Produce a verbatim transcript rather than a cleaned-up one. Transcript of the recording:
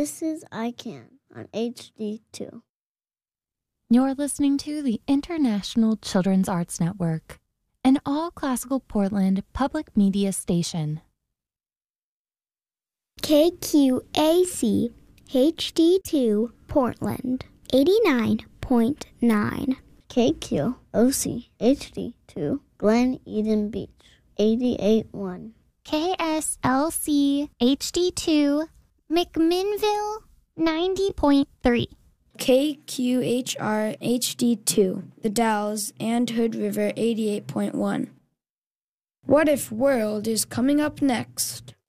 This is I Can on H D two. You're listening to the International Children's Arts Network, an all-classical Portland public media station. K Q A C H D two Portland, eighty-nine point nine. K Q O C H D two Glen Eden Beach, eighty-eight point one. K S L C H D two McMinnville, ninety point three. K Q H R H D two, The Dalles and Hood River, eighty-eight point one. What If World is coming up next.